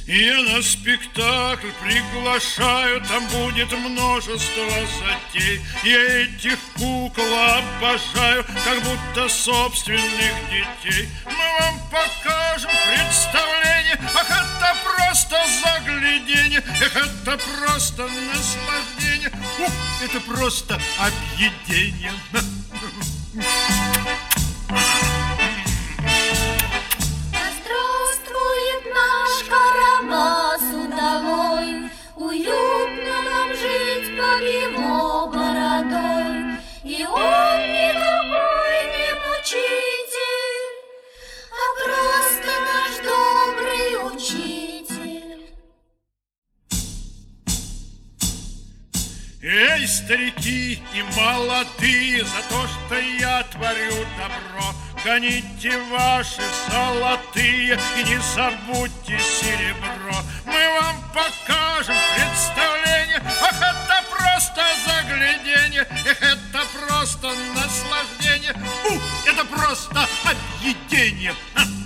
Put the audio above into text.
Я на спектакль приглашаю, там будет множество затей. Я этих кукол обожаю, как будто собственных детей. Мы вам покажем представление, ах, это просто загляденье, эх, это просто наслаждение, ух, это просто объедение. Уютно нам жить под его бородой, и он никакой не мучитель, а просто наш добрый учитель. Эй, старики и молодые, за то, что я творю добро, гоните ваши золотые и не забудьте серебро. Мы вам покажем представление, ах, это просто загляденье, эх, это просто наслаждение, это просто объедение.